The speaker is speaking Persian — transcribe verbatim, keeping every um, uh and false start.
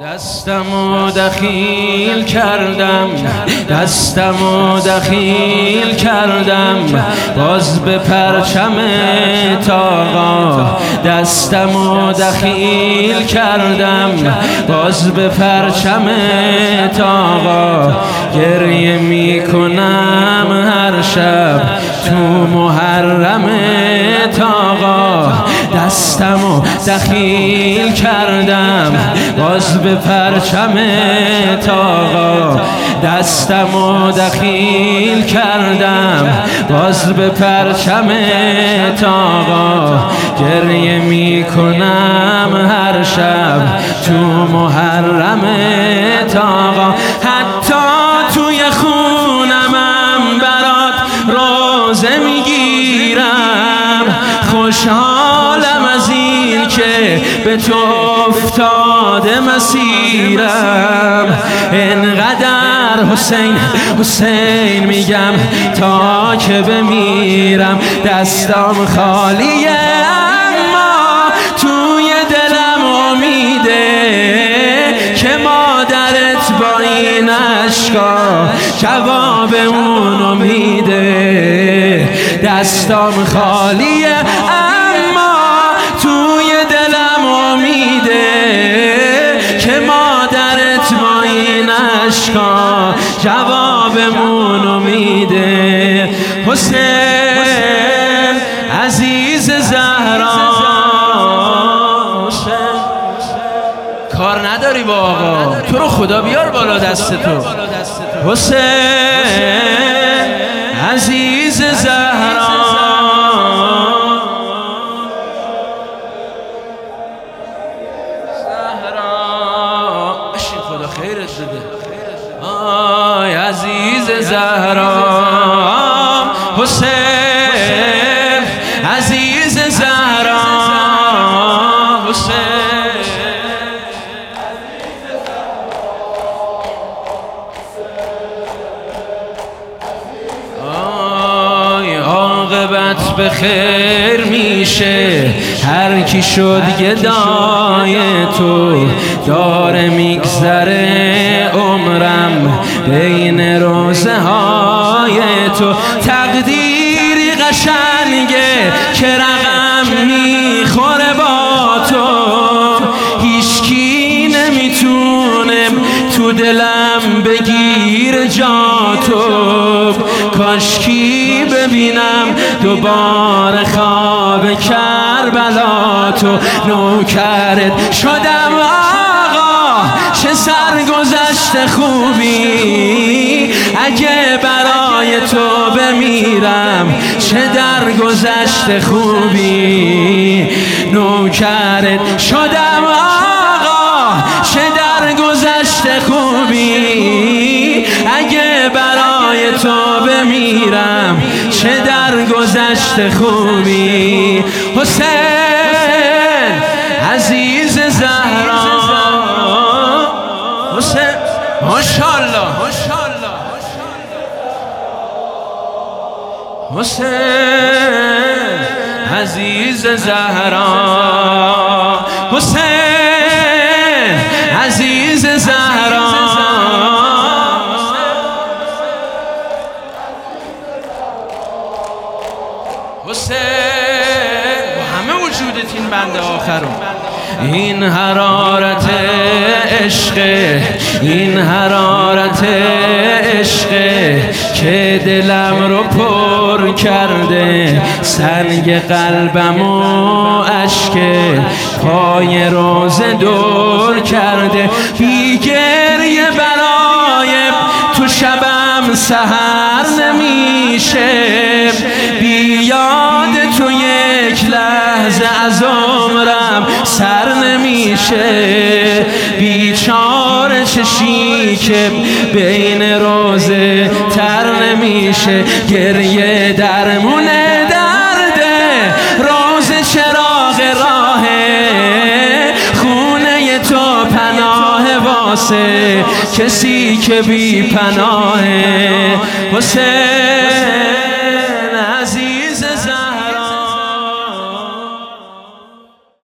دستمو دخیل کردم دستمو دخیل کردم باز به پرچم طاقا دستمو دخیل کردم باز به پرچم طاقا گریه میکنم هر شب تو محرم طاقا دستمو دخیل کردم باز به پرچم طاقا دستمو دخیل کردم باز به پرچم طاقا گریه میکنم هر شب تو محرم طاقا حتی توی خونمم برات روزه میگیرم خوشحالم از این که به تو افتاده مسیرم انقدر حسین حسین میگم تا که بمیرم دستم خالیه اما توی دلم امیده که مادرت با این عشقا جواب اون امیده دستم خالیه اما توی دلم امیده که مادرت با این عشقا جوابمون امیده حسین عزیز زهرا کار نداری با آقا تو رو خدا بیار بالا دست تو حسین عزیز زهرا آی عزیز زهرا حسین عزیز زهرا حسین آی عاقبت به خیر میشه هر کی شد گدای تو داره میگذره عمرم بین روزه های تو تقدیری قشنگه که رقم میخوره با تو هیچکی نمیتونه تو دلم بگیر جا تو کاشکی ببینم دوباره خواب کربلا تو نوکرت شدم آقا چه سرگذشت خوبی اگه برای تو بمیرم چه درگذشت خوبی نوکرت شدم آقا چه درگذشت خوبی اگه برای تو بمیرم چه درگذشت خوبی حسین عزیز زهرا حسین ماشاءالله حسین عزیز زهرا حسین عزیز زهرا حسین با همه وجودت این بنده آخرون این حرارت عشق این حرارت عشق که دلم رو پر کرده سنگ قلبم و اشک پای روزه دور کرده بی گریه برای تو شبم سحر نمیشه بی یاد تو یک لحظه از عمرم سر نمیشه بیچاره چشی که بین روزه تر نمیشه گریه درمونه درده روزه چراغ راهه خونه تو پناه واسه کسی که بی پناهه حسین